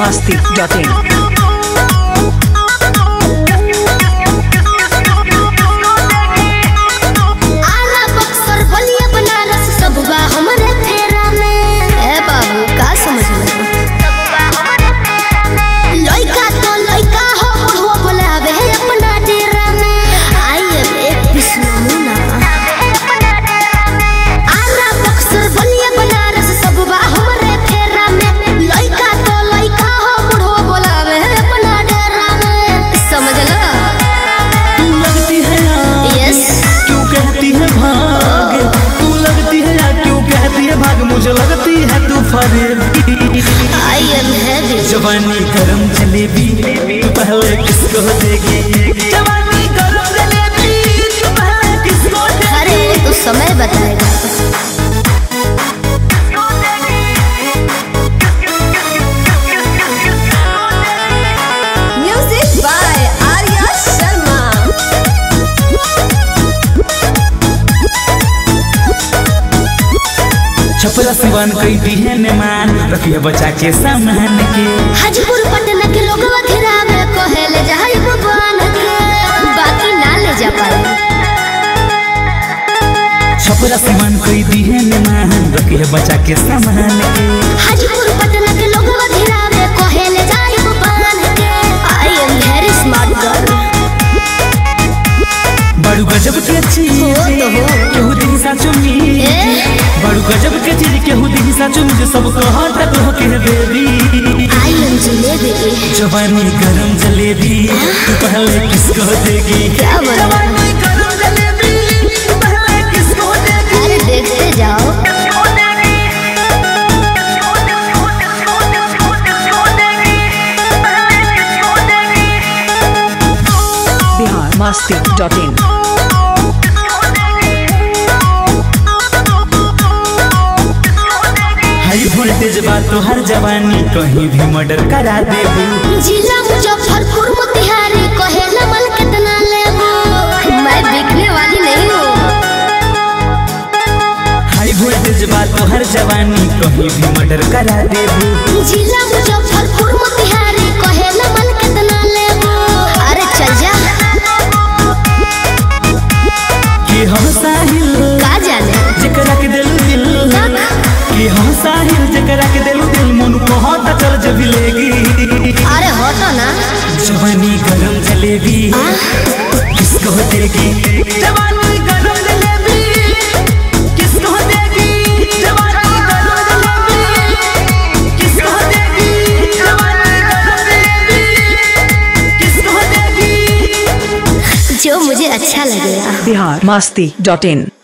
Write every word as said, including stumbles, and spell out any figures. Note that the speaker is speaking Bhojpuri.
मस्ती डॉट इन। मुझे लगती है तू फरेबी, जवानी गरम जलेबी तू पहले किसको देगी? जवानी गरम जलेबी तू पहले किसको देगी? अरे तो समय बताएगा। Music by Arya Sharma. छपरा सिवान कई दिहे ने मान रखिए बचा के सामान के। हाजीपुर पटना के लोग वथिरा में कहेले जाई भगवान के बाकी ना ले जा पाए। छपरा सिवान कई दिहे ने मान रखिए बचा के सामान के। हाजीपुर पटना के लोग वथिरा में कहेले जाई भगवान के। I am very smart girl. बड़ू गजब के चीज केहू दी साचो मी, बड़ू गजब के चीज केहू दी साचो मुझे सब कहा तक हो के बेबी। आई एम जलेबी, जवानी गरम जलेबी तू पहले किसको देगी? जवानी गरम जलेबी तू पहले किसको देगी? अरे देखते जाओ। Bihar Masti dot in. High voltage बात तो हर जवानी कहीं भी मर्डर करा देबू। जिला मुजफ्फरपुर मोतिहारी कहेला मल कितना लेबू, मैं बिकने वाली नहीं हूँ। हाई वोल्टेज बात तो हर जवानी कहीं भी मर्डर करा देबू। जिला मुजफ्फरपुर मोतिहारी कहेला मल कितना लेबू। अरे चल जा। कि हम साहिल का जाने जकरा के दिल दिल, कि हम साहिल जकरा के दिल दिल मन को हाथ चल जब लेगी। अरे हटो ना। जवानी गरम जलेबी किसको देगी? जवानी गरम जलेबी किसको देगी? जवानी गरम जलेबी किसको देगी? जवानी गरम जलेबी किसको देगी? जो मुझे अच्छा लगेगा। बिहार मस्ती डॉट इन।